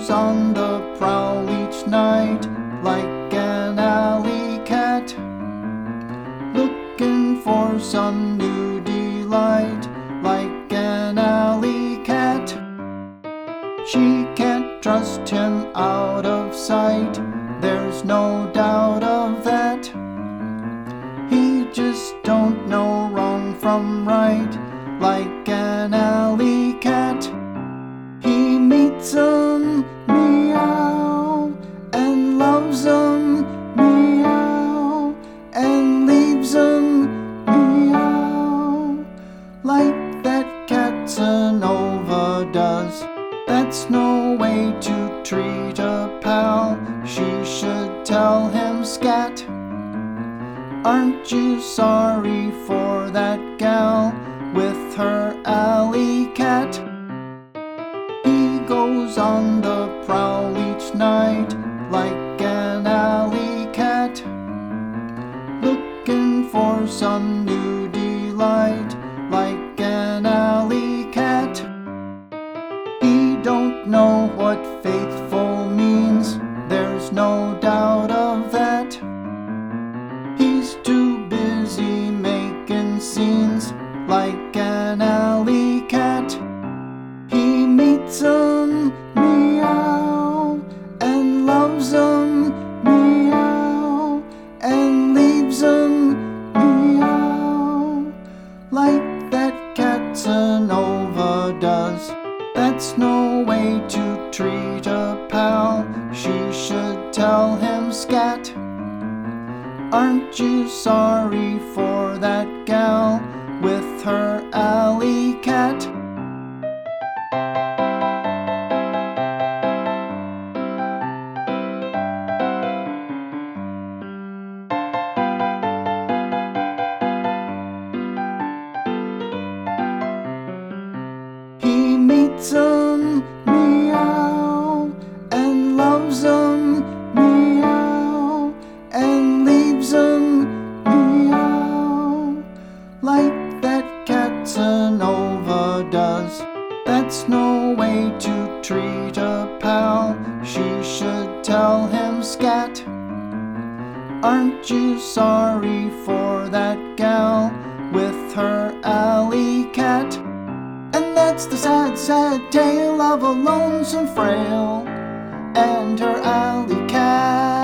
goes on the prowl each night like an alley cat, looking for some new delight like an alley cat. She can't trust him out of sight, there's no doubt of that. He just don't know wrong from right like an alley cat. He meets 'em, meow, and loves 'em, meow, and leaves 'em, meow, like that Casanova does. That's no way to treat a pal, she should tell him scat. Aren't you sorry for that gal with her alley cat? He goes on the prowl each night like an alley cat, looking for some new delight like an alley cat. He don't know what faithful means, there's no doubt of that. He's too busy making scenes like an alley cat. He meets 'em, meow, and loves 'em, meow, and leaves 'em, meow, like that Casanova does. That's no way to treat a pal, she should tell him scat. Aren't you sorry for that gal with her alley cat? He meets 'em, meow, and loves 'em, meow, and leaves 'em, meow, like that Casanova does. That's no way to treat a pal, she should tell him scat. Aren't you sorry for that gal with her alley cat? And that's the sad, sad tale of a lonesome frail and her alley cat.